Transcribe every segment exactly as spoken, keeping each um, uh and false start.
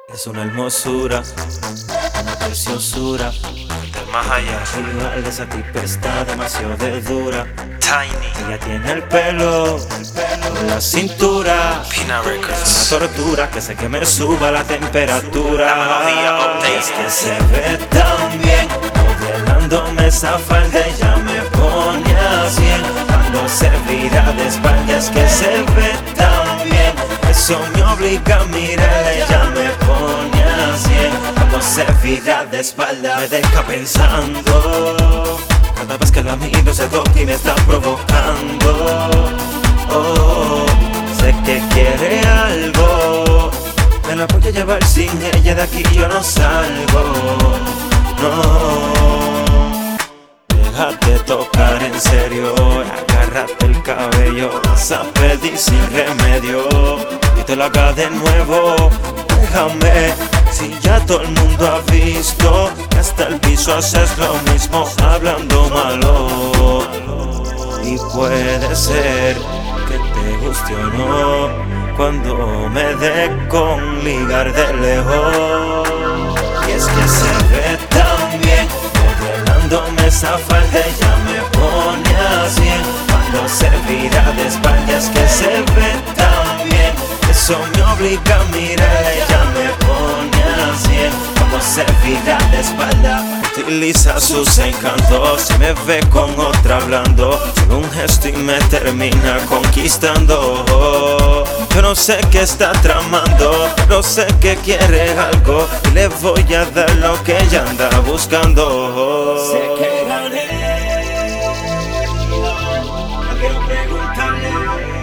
Es una hermosura, una preciosura Del más allá. rival, esa tipa está demasiado de dura. Tiny. Ella tiene el pelo, por la cintura. Pina Es Records. una tortura que sé que me suba la temperatura. La melodía updated. Es que se ve tan bien, modelándome esa falda, ella me pone a cien. Cuando se vira de espalda es que se ve tan bien, eso me obliga a mirarla, ella me pone a cien. Cuando se vira de espalda me deja pensando. Cada vez que la miro se toca y me está provocando. Oh, sé que quiere algo, me la voy a llevar, sin ella de aquí yo no salgo. No, déjate tocar en serio, agárrate el cabello, vas a pedir sin remedio y te lo haga de nuevo. Déjame, si ya todo el mundo ha visto que hasta el piso haces lo mismo hablando malo. Y puede ser que te guste o no cuando me dé con ligar de lejos. Y es que se ve tan bien, modelándome esa falda, ella me pone a cien. Cuando se vira de espalda es que se ve tan bien, eso me obliga a mirar, ella me pone a cien. Cuando se vira de espalda utiliza sus encantos, y me ve con otra hablando, solo un gesto y me termina conquistando. Yo no sé qué está tramando, pero sé que quiere algo y le voy a dar lo que ella anda buscando. Sé que gané, no quiero preguntarle,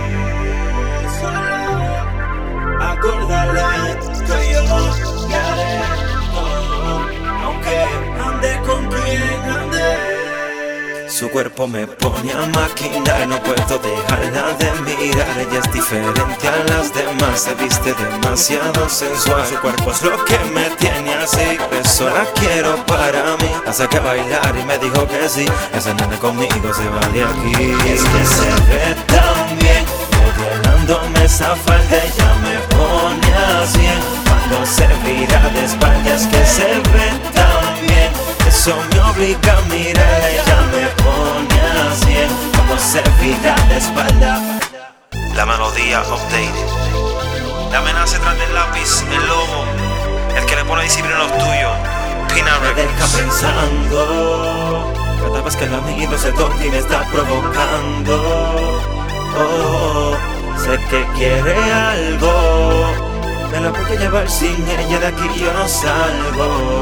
solo acordarle que yo ya haré todo, aunque ande con quien ande. Su cuerpo me pone a maquinar, no puedo dejarla de mirar. Ella es diferente a las demás, se viste demasiado sensual. Su cuerpo es lo que me tiene así, eso la quiero para mí. La saqué a bailar y me dijo que sí, esa nena conmigo se va de aquí. Y es que se ve tan bien, modelándome esa falda, ella me pone a cien. Cuando se vira de espalda es que se ve tan bien, eso me obliga a mirar, ella me pone a cien. Cuando se vira de espalda. La melodía updated. La amenaza tras del lápiz, el lobo, el que le pone disciplina a los tuyos. Pina Me deja Records. pensando, cada vez que la miro se toca y me está provocando. Oh, sé que quiere algo, me la voy a llevar, sin ella de aquí yo no salgo.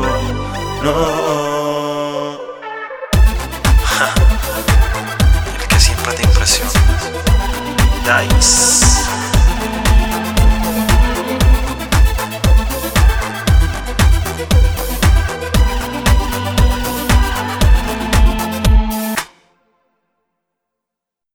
No, El que siempre te impresiona. Dice.